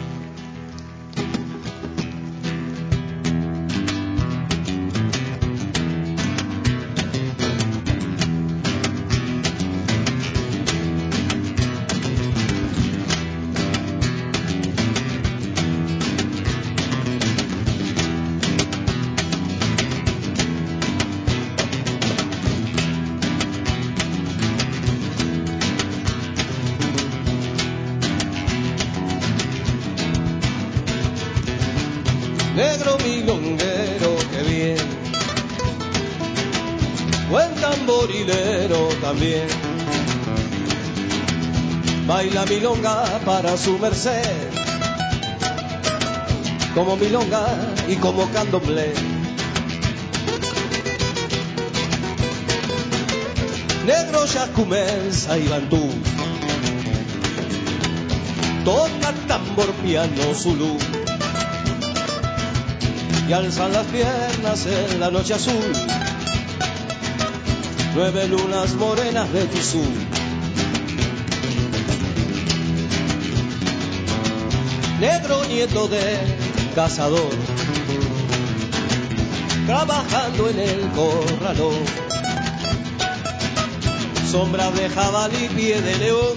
Negro milonguero, que bien, buen tamborilero también, baila milonga para su merced, como milonga y como candomblé. Negro yacumensa y bantú, toca tambor, piano, zulú, y alzan las piernas en la noche azul, nueve lunas morenas de tisú. Negro nieto de cazador, trabajando en el corralón, sombra de jabalí, pie de león,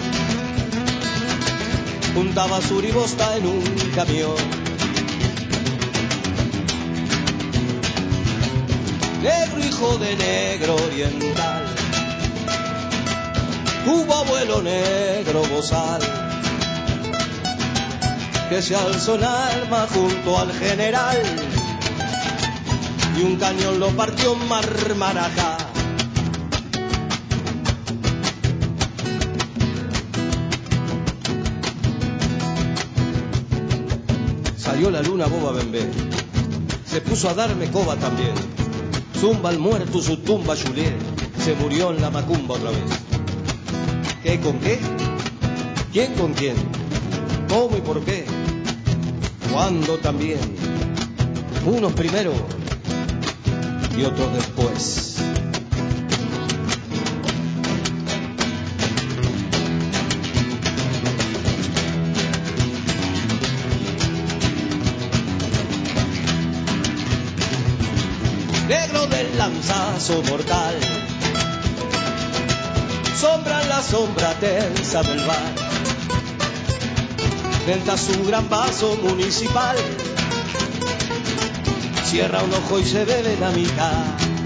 juntaba Suribosta en un camión. Negro hijo de negro oriental, tuvo abuelo negro bozal, que se alzó en arma junto al general, y un cañón lo partió en Marmarajá. Salió la luna boba bembé, se puso a darme coba también. Zumba al muerto su tumba Juliet, se murió en la macumba otra vez. ¿Qué con qué? ¿Quién con quién? ¿Cómo y por qué? ¿Cuándo también? Unos primero y otros después. Negro del lanzazo mortal, sombra en la sombra tensa del bar, tenta su gran vaso municipal, cierra un ojo y se bebe la mitad.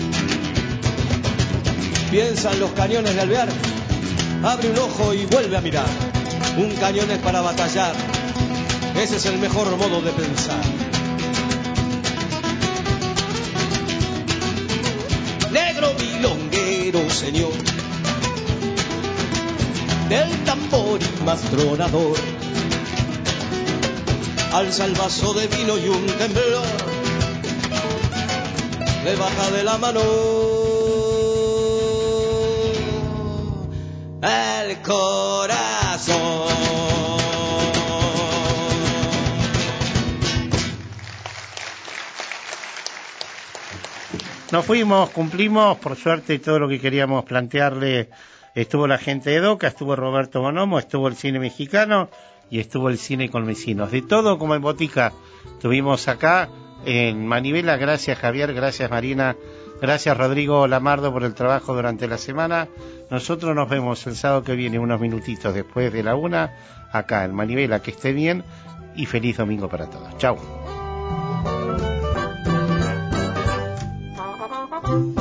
Piensa en los cañones de Alvear, abre un ojo y vuelve a mirar. Un cañón es para batallar, ese es el mejor modo de pensar. Negro milonguero, señor, del tambor y más tronador, alza el vaso de vino y un temblor le baja de la mano el corazón. Nos fuimos, cumplimos, por suerte, todo lo que queríamos plantearle. Estuvo la gente de Doca, estuvo Roberto Bonomo, estuvo el cine mexicano y estuvo el cine con vecinos. De todo como en botica tuvimos acá en Manivela. Gracias Javier, gracias Marina, gracias Rodrigo Lamardo por el trabajo durante la semana. Nosotros nos vemos el sábado que viene, unos minutitos después de la una, acá en Manivela. Que esté bien y feliz domingo para todos. Chau.